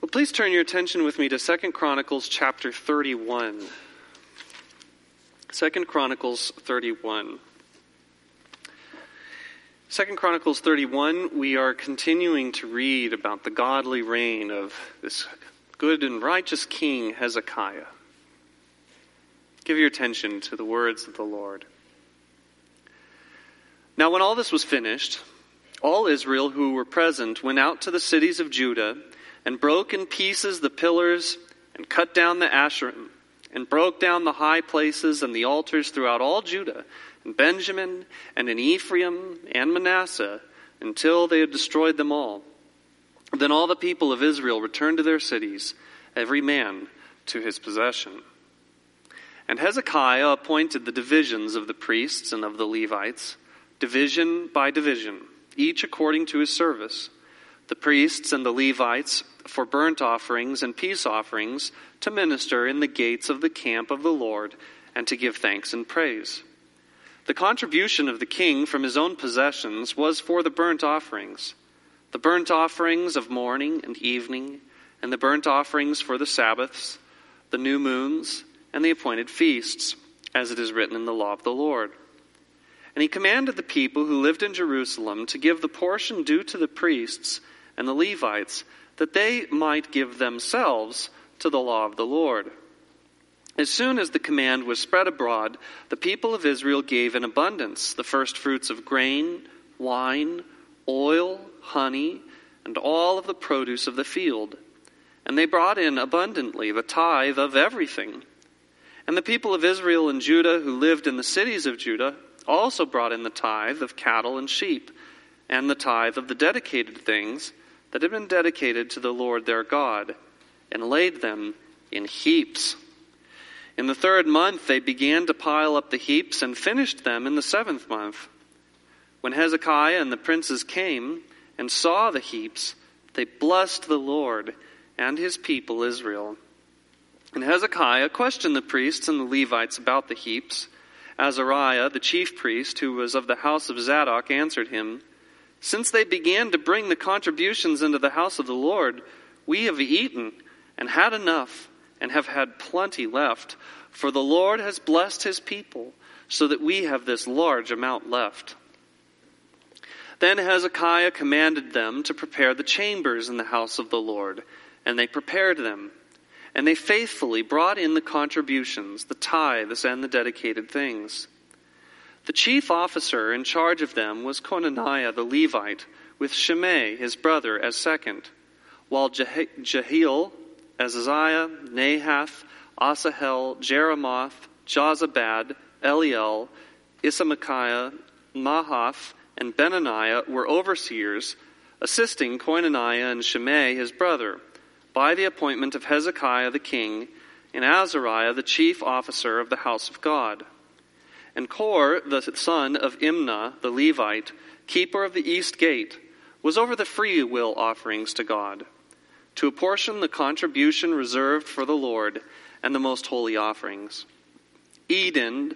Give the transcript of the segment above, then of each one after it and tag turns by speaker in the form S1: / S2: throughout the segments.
S1: Please turn your attention with me to 2 Chronicles chapter 31. 2 Chronicles 31. 2 Chronicles 31, we are continuing to read about the godly reign of this good and righteous king Hezekiah. Give your attention to the words of the Lord. Now when all this was finished, all Israel who were present went out to the cities of Judah and broke in pieces the pillars and cut down the Asherim and broke down the high places and the altars throughout all Judah and Benjamin and in Ephraim and Manasseh until they had destroyed them all. Then all the people of Israel returned to their cities, every man to his possession. And Hezekiah appointed the divisions of the priests and of the Levites, division by division, each according to his service. The priests and the Levites for burnt offerings and peace offerings to minister in the gates of the camp of the Lord and to give thanks and praise. The contribution of the king from his own possessions was for the burnt offerings of morning and evening, and the burnt offerings for the Sabbaths, the new moons, and the appointed feasts, as it is written in the law of the Lord. And he commanded the people who lived in Jerusalem to give the portion due to the priests and the Levites, that they might give themselves to the law of the Lord. As soon as the command was spread abroad, the people of Israel gave in abundance the first fruits of grain, wine, oil, honey, and all of the produce of the field. And they brought in abundantly the tithe of everything. And the people of Israel and Judah who lived in the cities of Judah also brought in the tithe of cattle and sheep, and the tithe of the dedicated things that had been dedicated to the Lord their God, and laid them in heaps. In the 3rd month they began to pile up the heaps, and finished them in the 7th month. When Hezekiah and the princes came and saw the heaps, they blessed the Lord and his people Israel. And Hezekiah questioned the priests and the Levites about the heaps. Azariah, the chief priest, who was of the house of Zadok, answered him, "Since they began to bring the contributions into the house of the Lord, we have eaten and had enough and have had plenty left. For the Lord has blessed his people, so that we have this large amount left." Then Hezekiah commanded them to prepare the chambers in the house of the Lord, and they prepared them. And they faithfully brought in the contributions, the tithes, and the dedicated things. The chief officer in charge of them was Conaniah the Levite, with Shimei his brother as second, while Jehiel, Azaziah, Nahath, Asahel, Jeremoth, Jozabad, Eliel, Isamachiah, Mahath, and Benaniah were overseers, assisting Conaniah and Shimei his brother, by the appointment of Hezekiah the king, and Azariah the chief officer of the house of God. And Kor, the son of Imnah the Levite, keeper of the east gate, was over the free will offerings to God, to apportion the contribution reserved for the Lord and the most holy offerings. Eden,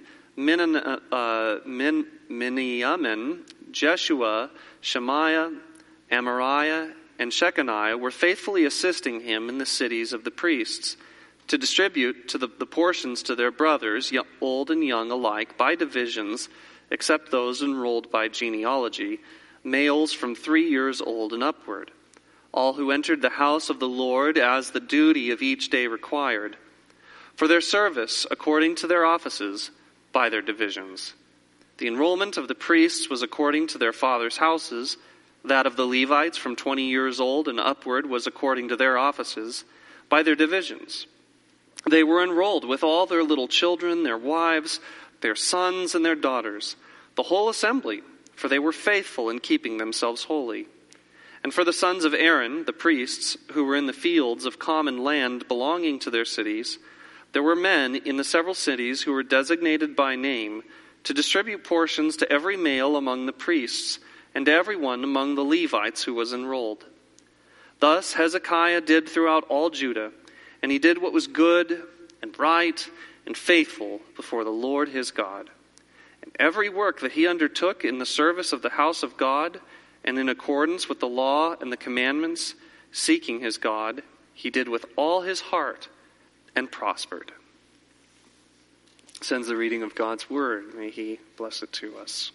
S1: Miniamin, Jeshua, Shemaiah, Amariah, and Shechaniah were faithfully assisting him in the cities of the priests, to distribute to the portions to their brothers, old and young alike, by divisions, except those enrolled by genealogy, males from 3 years old and upward, all who entered the house of the Lord as the duty of each day required, for their service according to their offices by their divisions. The enrollment of the priests was according to their fathers' houses. That of the Levites from 20 years old and upward was according to their offices by their divisions. They were enrolled with all their little children, their wives, their sons, and their daughters, the whole assembly, for they were faithful in keeping themselves holy. And for the sons of Aaron, the priests, who were in the fields of common land belonging to their cities, there were men in the several cities who were designated by name to distribute portions to every male among the priests, and everyone among the Levites who was enrolled. Thus Hezekiah did throughout all Judah, and he did what was good and right and faithful before the Lord his God. And every work that he undertook in the service of the house of God, and in accordance with the law and the commandments, seeking his God, he did with all his heart and prospered. Sends the reading of God's word. May he bless it to us.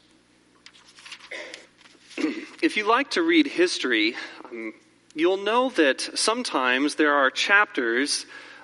S1: If you like to read history, you'll know that sometimes there are chapters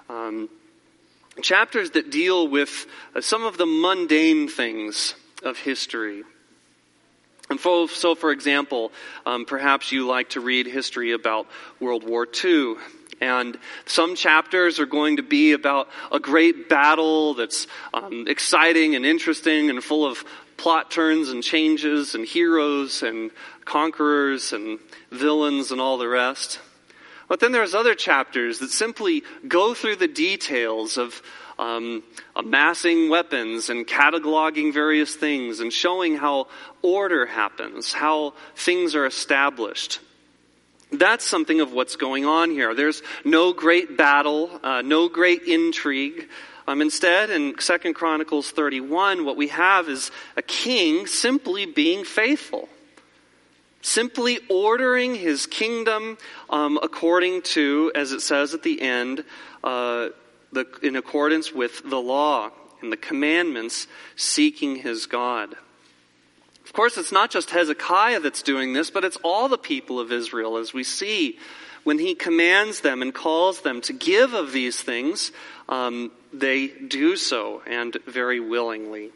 S1: that deal with some of the mundane things of history. And so, for example, perhaps you like to read history about World War II. And some chapters are going to be about a great battle that's exciting and interesting and full of plot turns and changes and heroes and conquerors and villains and all the rest. But then there's other chapters that simply go through the details of amassing weapons and cataloging various things and showing how order happens, how things are established. That's something of what's going on here. There's no great battle, no great intrigue. Instead, in 2 Chronicles 31, what we have is a king simply being faithful, simply ordering his kingdom according to, as it says at the end, in accordance with the law and the commandments, seeking his God. Of course, it's not just Hezekiah that's doing this, but it's all the people of Israel, as we see. When he commands them and calls them to give of these things, they do so, and very willingly.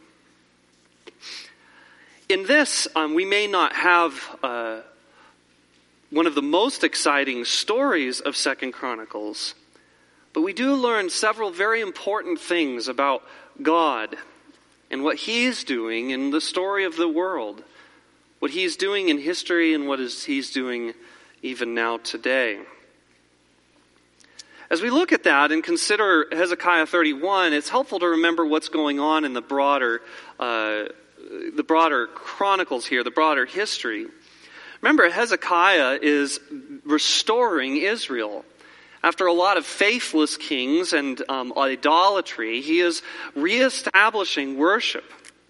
S1: In this, we may not have one of the most exciting stories of 2 Chronicles, but we do learn several very important things about God and what he's doing in the story of the world, what he's doing in history and what he's doing even now today. As we look at that and consider Hezekiah 31, it's helpful to remember what's going on in the broader chronicles here, the broader history. Remember, Hezekiah is restoring Israel. After a lot of faithless kings and idolatry, he is reestablishing worship.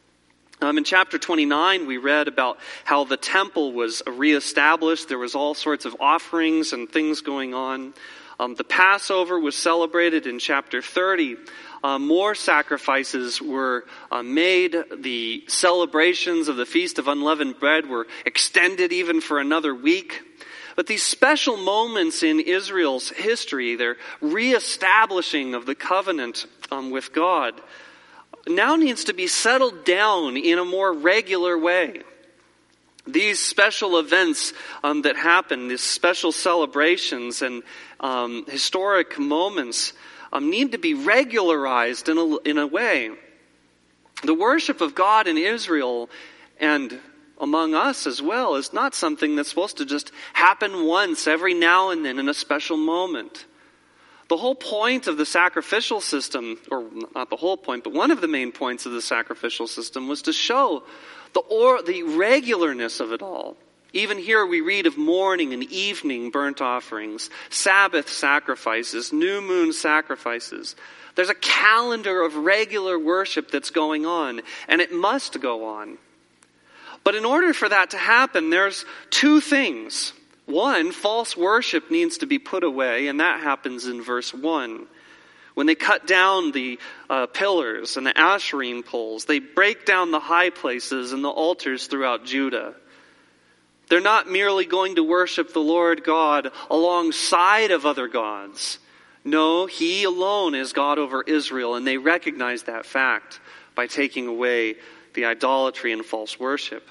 S1: In chapter 29, we read about how the temple was reestablished. There was all sorts of offerings and things going on. The Passover was celebrated in chapter 30. More sacrifices were made. The celebrations of the Feast of Unleavened Bread were extended even for another week. But these special moments in Israel's history, their reestablishing of the covenant with God, now needs to be settled down in a more regular way. These special events that happen, these special celebrations and historic moments need to be regularized in a way. The worship of God in Israel and among us as well is not something that's supposed to just happen once every now and then in a special moment. The whole point of the sacrificial system, or not the whole point, but one of the main points of the sacrificial system was to show the regularness of it all. Even here we read of morning and evening burnt offerings, Sabbath sacrifices, new moon sacrifices. There's a calendar of regular worship that's going on, and it must go on. But in order for that to happen, there's two things. One, false worship needs to be put away, and that happens in verse 1. When they cut down the pillars and the Asherine poles, they break down the high places and the altars throughout Judah. They're not merely going to worship the Lord God alongside of other gods. No, he alone is God over Israel, and they recognize that fact by taking away the idolatry and false worship.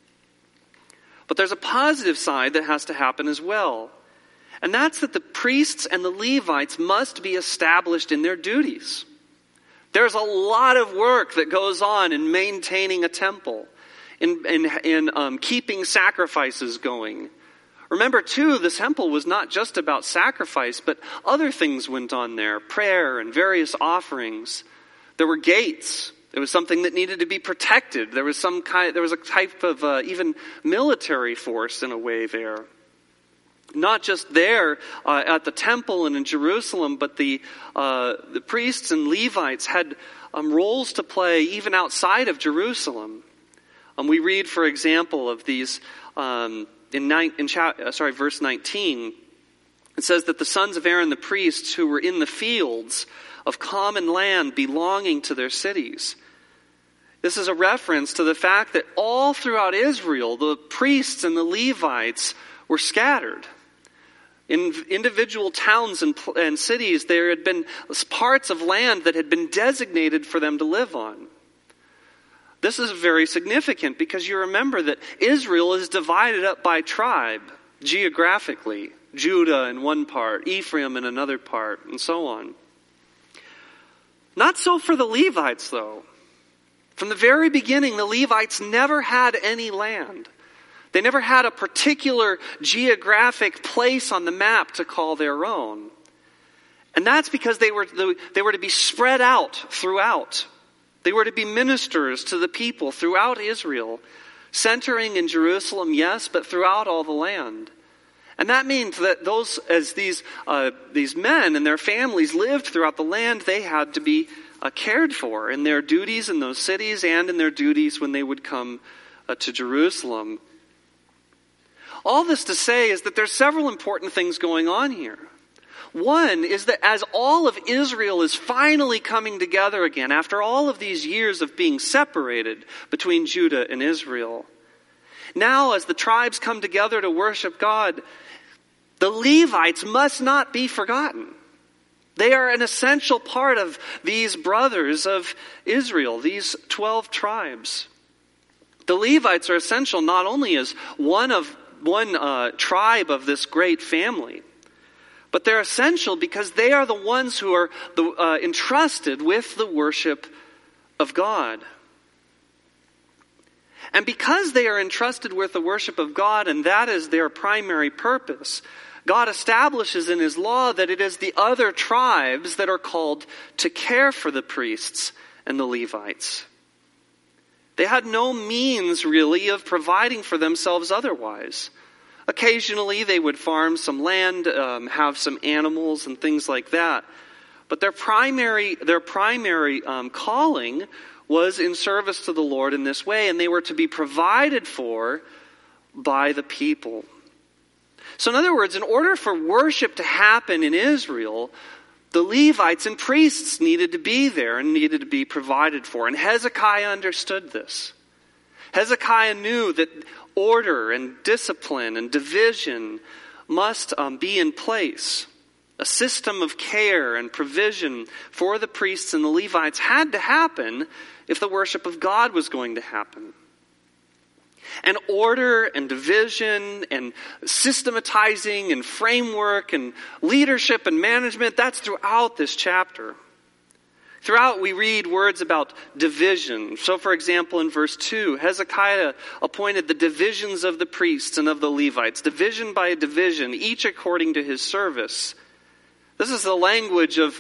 S1: But there's a positive side that has to happen as well. And that's that the priests and the Levites must be established in their duties. There's a lot of work that goes on in maintaining a temple, in keeping sacrifices going. Remember, too, the temple was not just about sacrifice, but other things went on there, prayer and various offerings. There were gates. It was something that needed to be protected. There was a type of even military force in a way there. Not just there at the temple and in Jerusalem, but the priests and Levites had roles to play even outside of Jerusalem. We read, for example, of these in verse 19. It says that the sons of Aaron the priests who were in the fields of common land belonging to their cities. This is a reference to the fact that all throughout Israel, the priests and the Levites were scattered. In individual towns and cities, there had been parts of land that had been designated for them to live on. This is very significant because you remember that Israel is divided up by tribe, geographically. Judah in one part, Ephraim in another part, and so on. Not so for the Levites, though. From the very beginning, the Levites never had any land. They never had a particular geographic place on the map to call their own. And that's because they were to be spread out throughout. They were to be ministers to the people throughout Israel, centering in Jerusalem, yes, but throughout all the land. And that means that these men and their families lived throughout the land, they had to be cared for in their duties in those cities and in their duties when they would come to Jerusalem. All this to say is that there's several important things going on here. One is that as all of Israel is finally coming together again, after all of these years of being separated between Judah and Israel, now as the tribes come together to worship God, the Levites must not be forgotten. They are an essential part of these brothers of Israel, these 12 tribes. The Levites are essential not only as one tribe of this great family, but they're essential because they are the ones who are entrusted with the worship of God. And because they are entrusted with the worship of God, and that is their primary purpose, God establishes in His law that it is the other tribes that are called to care for the priests and the Levites. They had no means, really, of providing for themselves otherwise. Occasionally, they would farm some land, have some animals and things like that. But their primary calling was in service to the Lord in this way, and they were to be provided for by the people. So in other words, in order for worship to happen in Israel, the Levites and priests needed to be there and needed to be provided for. And Hezekiah understood this. Hezekiah knew that order and discipline and division must be in place. A system of care and provision for the priests and the Levites had to happen if the worship of God was going to happen. And order and division and systematizing and framework and leadership and management, that's throughout this chapter. Throughout we read words about division. So for example in verse 2, Hezekiah appointed the divisions of the priests and of the Levites, division by division, each according to his service. This is the language of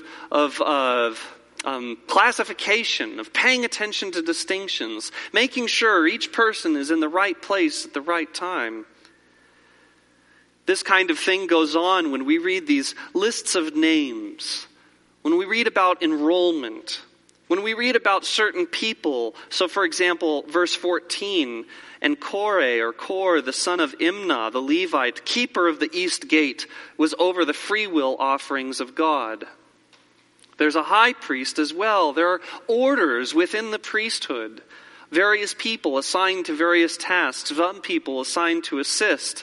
S1: classification, of paying attention to distinctions, making sure each person is in the right place at the right time. This kind of thing goes on when we read these lists of names, when we read about enrollment, when we read about certain people. So for example, verse 14, and Kor, the son of Imnah, the Levite, keeper of the east gate, was over the freewill offerings of God. There's a high priest as well. There are orders within the priesthood. Various people assigned to various tasks. Some people assigned to assist.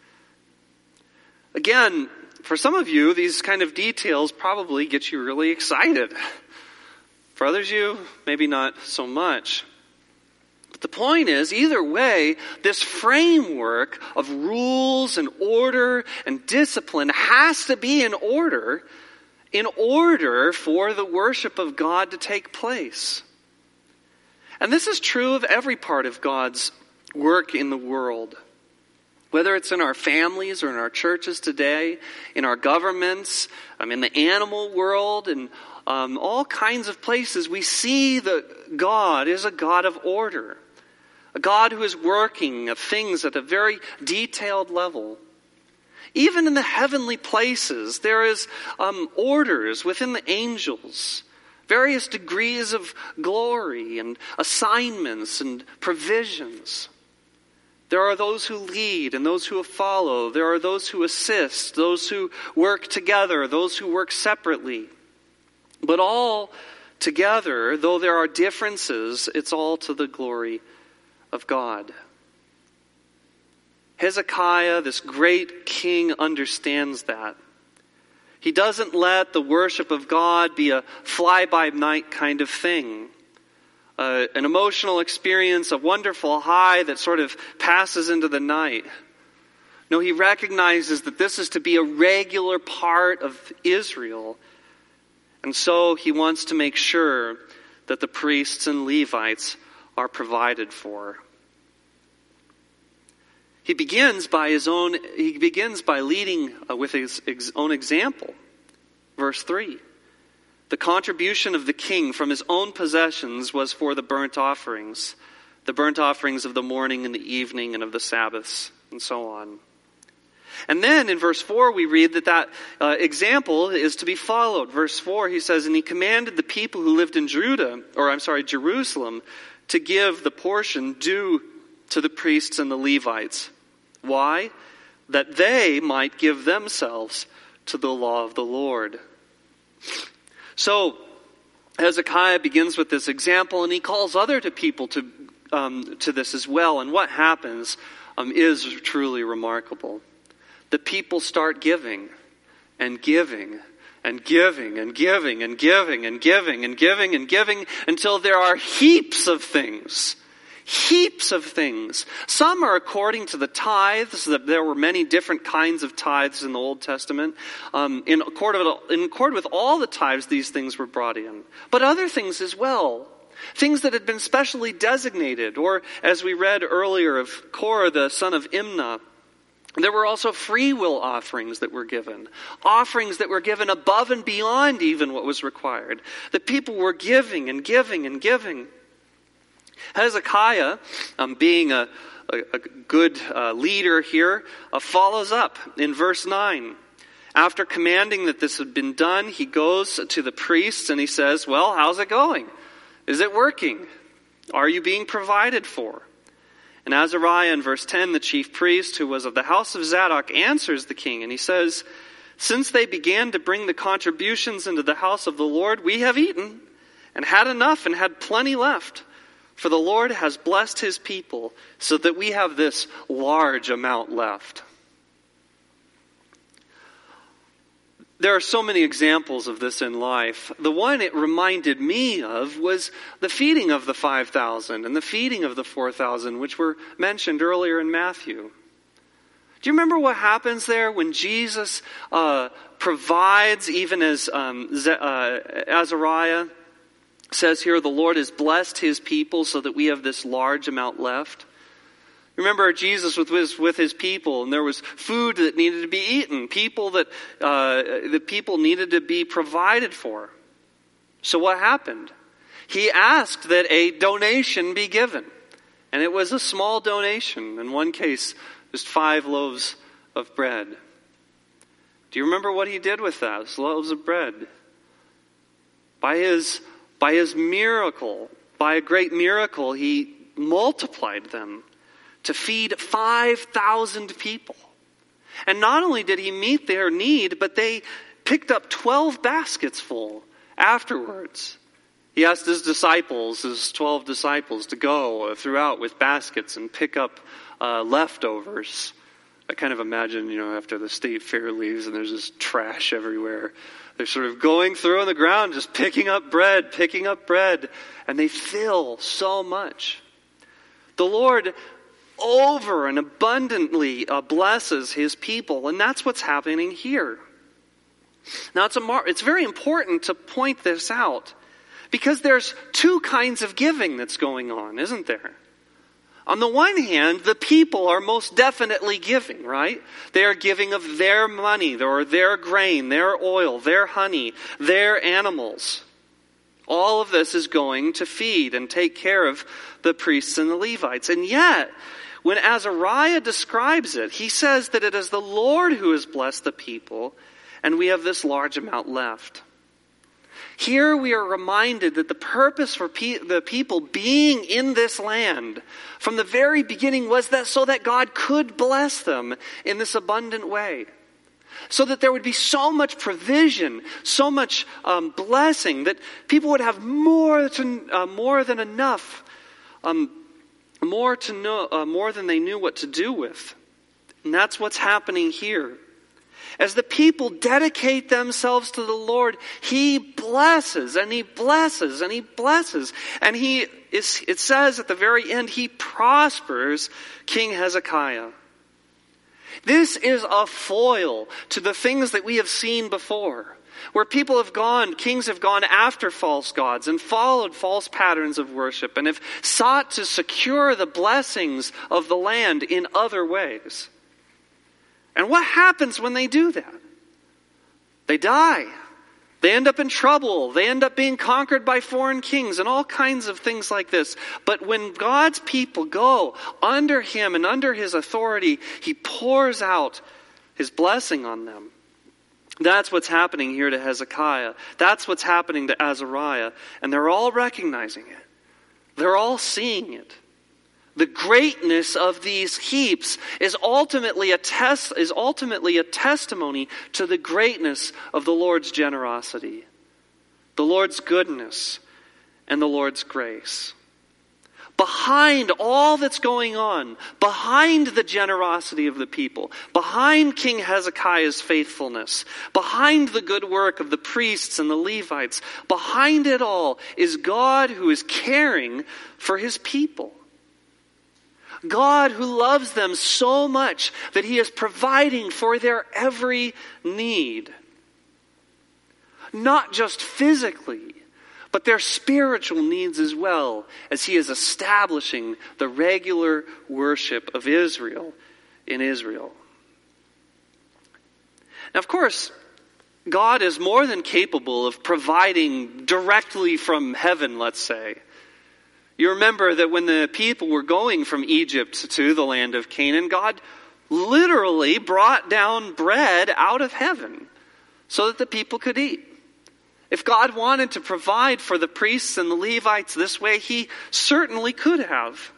S1: Again, for some of you, these kind of details probably get you really excited. For others you, maybe not so much. But the point is, either way, this framework of rules and order and discipline has to be in order for the worship of God to take place. And this is true of every part of God's work in the world. Whether it's in our families or in our churches today, in our governments, in the animal world, and all kinds of places, we see that God is a God of order. A God who is working of things at a very detailed level. Even in the heavenly places, there is orders within the angels, various degrees of glory and assignments and provisions. There are those who lead and those who follow. There are those who assist, those who work together, those who work separately. But all together, though there are differences, it's all to the glory of God. Hezekiah, this great king, understands that. He doesn't let the worship of God be a fly-by-night kind of thing. An emotional experience, a wonderful high that sort of passes into the night. No, he recognizes that this is to be a regular part of Israel. And so he wants to make sure that the priests and Levites are provided for. He begins by leading with his own example. Verse 3. The contribution of the king from his own possessions was for the burnt offerings of the morning and the evening and of the Sabbaths, and so on. And then in verse 4 we read that example is to be followed. Verse 4 he says, and he commanded the people who lived in Jerusalem to give the portion due to the priests and the Levites. Why? That they might give themselves to the law of the Lord. So Hezekiah begins with this example, and he calls other people to this as well. And what happens is truly remarkable. The people start giving and giving and giving and giving and giving and giving and giving and giving until there are heaps of things. Heaps of things. Some are according to the tithes. There were many different kinds of tithes in the Old Testament. In accord with all the tithes, these things were brought in. But other things as well. Things that had been specially designated. Or, as we read earlier of Korah, the son of Imnah, there were also free will offerings that were given. Offerings that were given above and beyond even what was required. The people were giving and giving and giving. Hezekiah, being a good leader here, follows up in verse 9. After commanding that this had been done, he goes to the priests and he says, well, how's it going? Is it working? Are you being provided for? And Azariah in verse 10, the chief priest, who was of the house of Zadok, answers the king and he says, since they began to bring the contributions into the house of the Lord, we have eaten and had enough and had plenty left. For the Lord has blessed his people so that we have this large amount left. There are so many examples of this in life. The one it reminded me of was the feeding of the 5,000 and the feeding of the 4,000, which were mentioned earlier in Matthew. Do you remember what happens there when Jesus provides, even as Azariah says here, the Lord has blessed his people so that we have this large amount left? Remember Jesus with his people, and there was food that needed to be eaten, people that the people needed to be provided for. So what happened? He asked that a donation be given, and it was a small donation. In one case, just 5 loaves of bread. Do you remember what he did with those loaves of bread? By his miracle, by a great miracle, he multiplied them to feed 5,000 people. And not only did he meet their need, but they picked up 12 baskets full afterwards. He asked his 12 disciples, to go throughout with baskets and pick up leftovers. I kind of imagine, after the state fair leaves and there's just trash everywhere. They're sort of going through on the ground, just picking up bread, and they fill so much. The Lord over and abundantly blesses his people, and that's what's happening here. Now, it's very important to point this out, because there's 2 kinds of giving that's going on, isn't there? On the one hand, the people are most definitely giving, right? They are giving of their money, or their grain, their oil, their honey, their animals. All of this is going to feed and take care of the priests and the Levites. And yet, when Azariah describes it, he says that it is the Lord who has blessed the people, and we have this large amount left. Here we are reminded that the purpose for the people being in this land from the very beginning was that so that God could bless them in this abundant way. So that there would be so much provision, so much blessing, that people would have more than enough, more than they knew what to do with. And that's what's happening here. As the people dedicate themselves to the Lord, He blesses and He blesses and He blesses. And it says at the very end, He prospers King Hezekiah. This is a foil to the things that we have seen before, where kings have gone after false gods and followed false patterns of worship and have sought to secure the blessings of the land in other ways. And what happens when they do that? They die. They end up in trouble. They end up being conquered by foreign kings and all kinds of things like this. But when God's people go under Him and under His authority, He pours out His blessing on them. That's what's happening here to Hezekiah. That's what's happening to Azariah. And they're all recognizing it. They're all seeing it. The greatness of these heaps is ultimately a testimony to the greatness of the Lord's generosity, the Lord's goodness, and the Lord's grace. Behind all that's going on, behind the generosity of the people, behind King Hezekiah's faithfulness, behind the good work of the priests and the Levites, behind it all is God who is caring for His people. God who loves them so much that He is providing for their every need. Not just physically, but their spiritual needs as well, as He is establishing the regular worship of Israel in Israel. Now, of course, God is more than capable of providing directly from heaven, let's say. You remember that when the people were going from Egypt to the land of Canaan, God literally brought down bread out of heaven so that the people could eat. If God wanted to provide for the priests and the Levites this way, He certainly could have.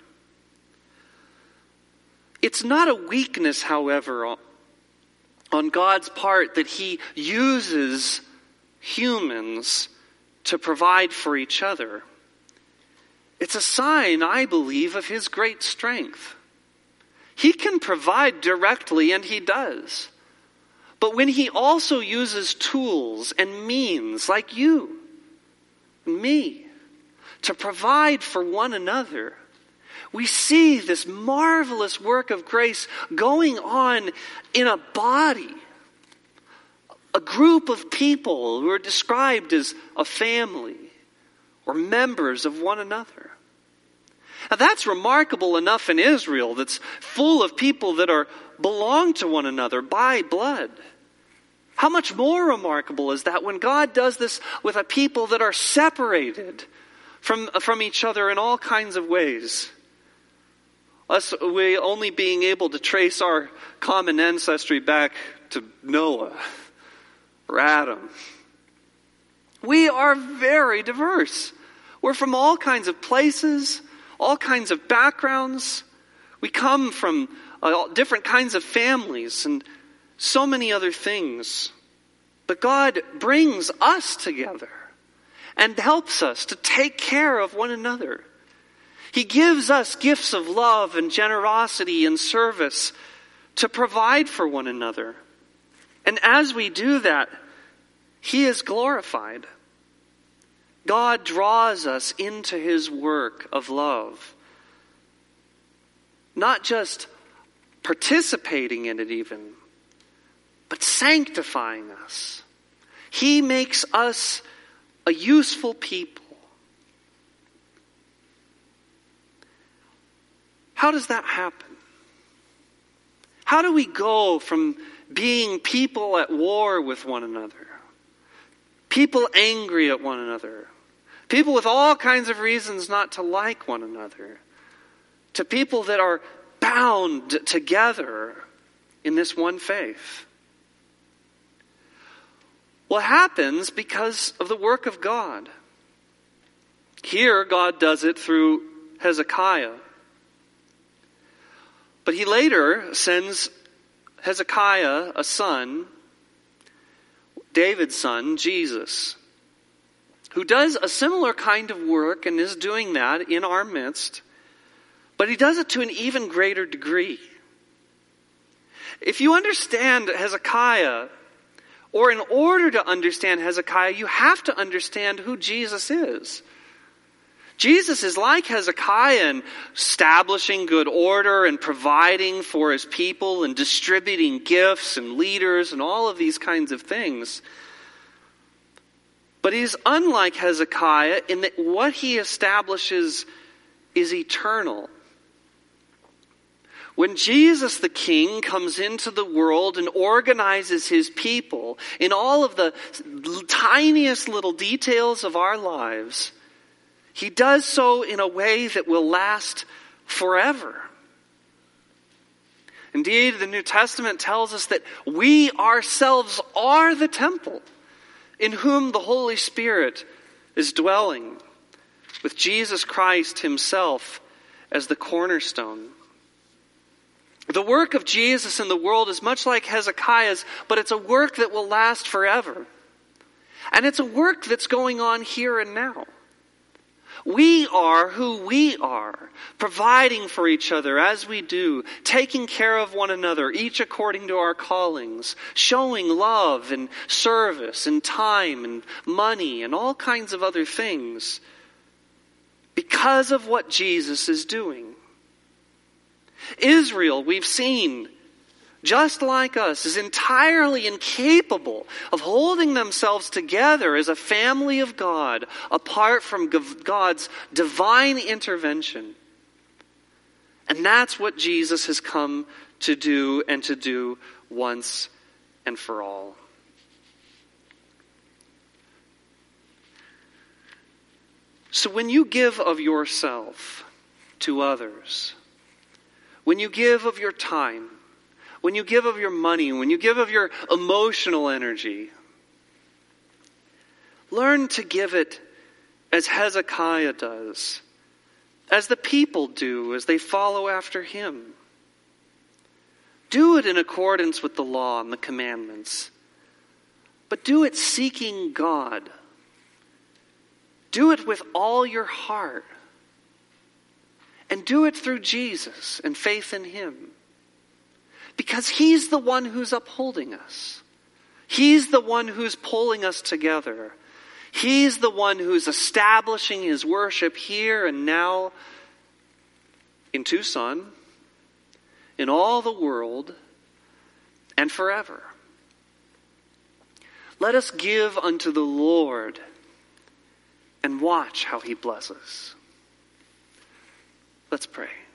S1: It's not a weakness, however, on God's part that He uses humans to provide for each other. It's a sign, I believe, of His great strength. He can provide directly, and He does. But when He also uses tools and means like you and me to provide for one another, we see this marvelous work of grace going on in a body. A group of people who are described as a family or members of one another. Now that's remarkable enough in Israel, that's full of people that belong to one another by blood. How much more remarkable is that when God does this with a people that are separated from each other in all kinds of ways? We only being able to trace our common ancestry back to Noah or Adam. We are very diverse. We're from all kinds of places, all kinds of backgrounds. We come from different kinds of families and so many other things. But God brings us together and helps us to take care of one another. He gives us gifts of love and generosity and service to provide for one another. And as we do that, He is glorified. God draws us into His work of love. Not just participating in it even, but sanctifying us. He makes us a useful people. How does that happen? How do we go from being people at war with one another, people angry at one another, people with all kinds of reasons not to like one another, to people that are bound together in this one faith? Well, it happens because of the work of God. Here, God does it through Hezekiah. But he later sends Hezekiah a son, David's son, Jesus, who does a similar kind of work and is doing that in our midst, but he does it to an even greater degree. If you understand Hezekiah, or in order to understand Hezekiah, you have to understand who Jesus is. Jesus is like Hezekiah in establishing good order and providing for his people and distributing gifts and leaders and all of these kinds of things. But he's unlike Hezekiah in that what he establishes is eternal. When Jesus the King comes into the world and organizes his people in all of the tiniest little details of our lives, he does so in a way that will last forever. Indeed, the New Testament tells us that we ourselves are the temple in whom the Holy Spirit is dwelling, with Jesus Christ himself as the cornerstone. The work of Jesus in the world is much like Hezekiah's, but it's a work that will last forever. And it's a work that's going on here and now. We are who we are, providing for each other as we do, taking care of one another, each according to our callings, showing love and service and time and money and all kinds of other things because of what Jesus is doing. Israel, we've seen, just like us, is entirely incapable of holding themselves together as a family of God apart from God's divine intervention. And that's what Jesus has come to do, and to do once and for all. So when you give of yourself to others, when you give of your time, when you give of your money, when you give of your emotional energy, learn to give it as Hezekiah does, as the people do as they follow after him. Do it in accordance with the law and the commandments, but do it seeking God. Do it with all your heart. And do it through Jesus and faith in him. Because he's the one who's upholding us. He's the one who's pulling us together. He's the one who's establishing his worship here and now in Tucson, in all the world, and forever. Let us give unto the Lord and watch how he blesses. Let's pray.